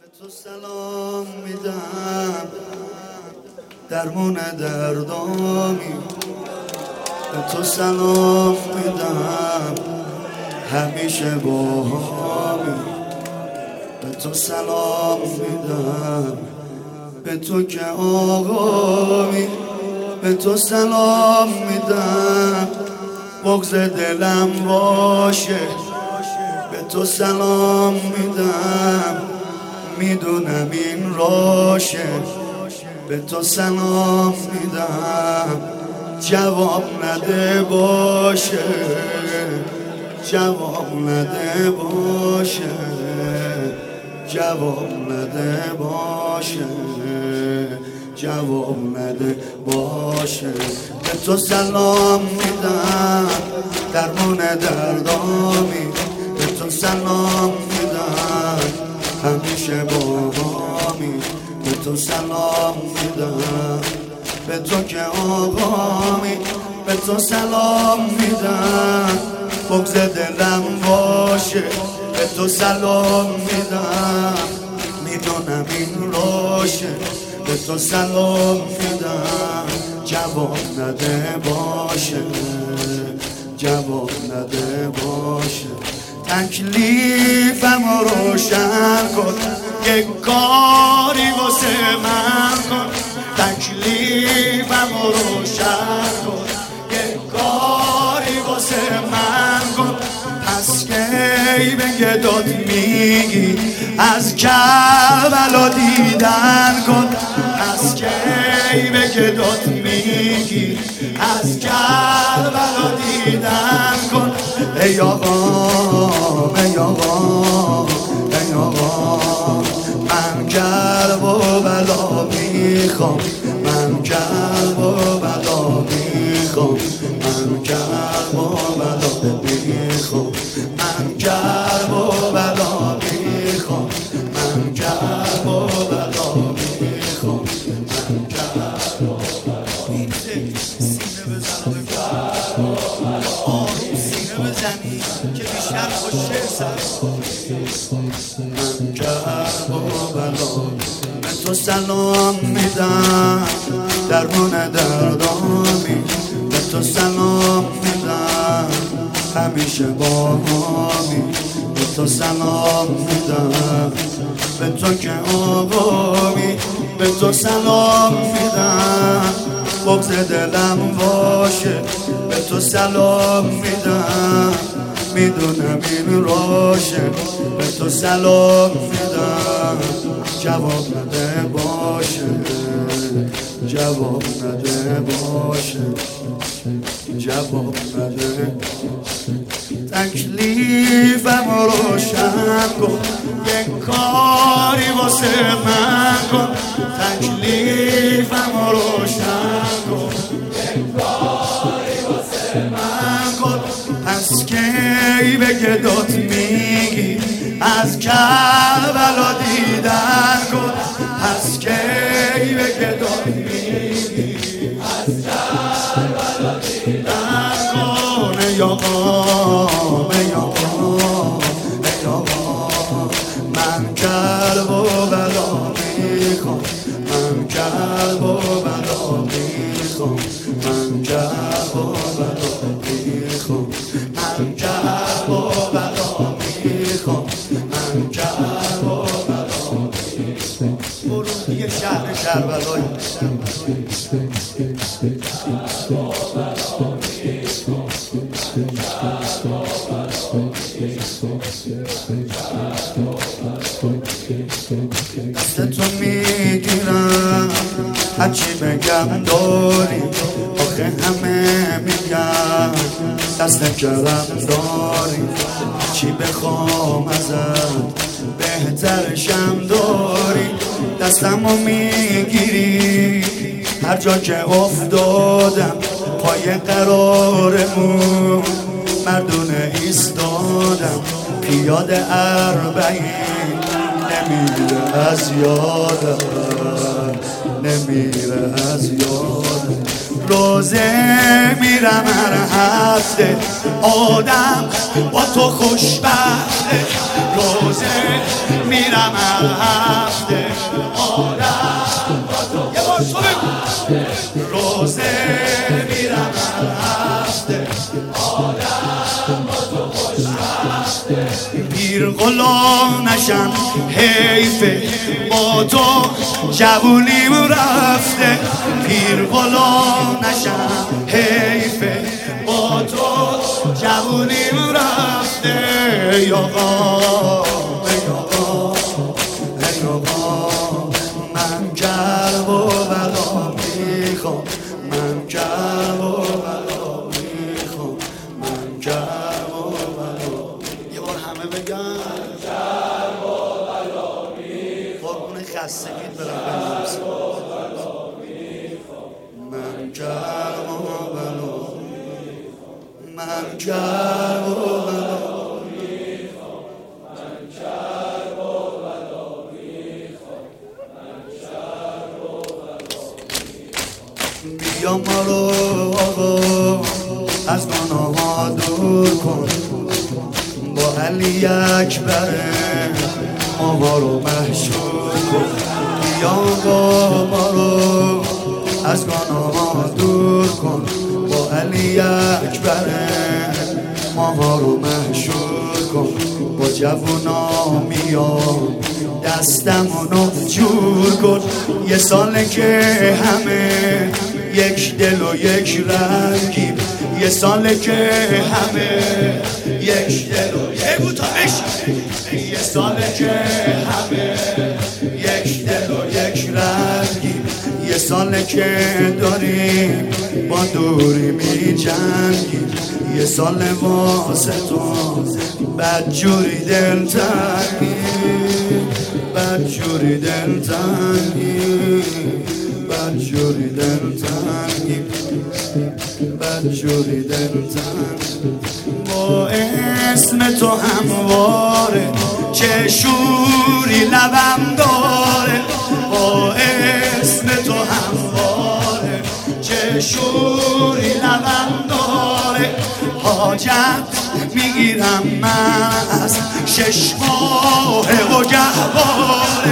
تو سلام میدم درمون دردامی، به تو سلام میدم همیشه باهامی، به تو سلام میدم به تو که آقامی، به تو سلام میدم بغض دلم باشه، به تو سلام میدم میدونم این راشه، به تو سلام میدم جواب نده باشه، جواب نده باشه، جواب نده باشه، جواب نده باشه. به تو سلام میدم درمون دردامی، به تو سلام میدم همیشه باهامی، به تو سلام میدم به تو که آقامی، به تو سلام میدم بغض دلم باشه، به تو سلام میدم میدونم این راشه، به تو سلام میدم جواب نده باشه، جواب نده باشه. تکلیفم رو روشن کن یک کاری واسه من کن، تکلیفم رو روشن کن یک کاری واسه من کن. پس کی به گدات میگی از کربلا دیدن کن، پس کی به گدات میگی از کربلا دیدن کن. ای آقا ای آقا ای آقا من کرب و بلا میخوام، من کرب و بلا میخوام، من کرب و بلا میخوام، من کرب و بلا میخوام، من کرب و بلا میخوام، من کرب و بلا میخوام. سینه بزن آروم سینه بزنی که بیشتر خوشه سر من کرب و بلا. به تو سلام میدم درمون دردامی، به تو سلام میدم همیشه باهامی، به تو سلام میدم به تو که آقامی، به تو سلام میدم بغض دلم باشه، به تو سلام میدم میدونم این راشه، به تو سلام میدم جواب نده باشه، جواب نده باشه، جواب نده. تکلیفم رو روشن کن یک کاری واسه من کن، تکلیفم رو روشن کن یک کاری واسه من کن. پس کی به گدات میگی از کربلا دیدن کن، پس کی به گدات میگی از کربلا دیدن کن. ای آقا ای آقا ای آقا من کرب و بلا میخوام، من کرب و بلا میخوام، من کرب و بلا میخوام، من کرب و بلا میخوام، من کرب و بلا میخوام. برو یه شهر کربلایی دستتو میگیرم هرچی بگم داری، آخه همه میگن دست کرم داری، چی بخوام ازت بهترشم داری. دستمو میگیری هر جا که افتادم پای قرارمون مردونه ایستادم، پیاده اربعین نمیره از یادم، نمیره از یادم. روزه میرم هر هفته رفته آدم با تو خوشبخته روزه میرم هفته آدم با تو یه بار تو بگو روزه میرم هفته آدم با تو خوشبخته پیر غلام نشم حیفه با تو جوونیم رفته پیر غلام نشم حیفه با تو جوونیم رفته ای آقا ای آقا ای آقا من کرب و بلا میخوام من کرب و بلا میخوام من کرب و بلا یه بار همه بگن کرب و بلا میخوام قربون خستگیت برم من کرب و بلا من کرب و بلا میخوام من کرب و بلا میخوام من کرب و بلا میخوام بیا ما رو آقا از گناه ها دور کن با علی اکبر ما رو محشور کن بیا آقا ما رو از گناه ها دور کن با علی اکبر ما رو محشور کن با جوونا میام دستمونو جور کن یه ساله که همه یک دل و یک رنگیم یه ساله که همه یک دل و یک یه ساله که همه یک دل و یک رنگیم یه ساله که داریم با دوری می جنگیم یه ساله واسه تو بدجوری دل تنگیم بدجوری دل تنگیم بدجوری دل تنگیم بدجوری دل تنگیم با اسم تو همواره چه شوری لبم داره با اسم تو همواره چه شوری لبم داره حاجت میگیرم من از شش ماه و گهواره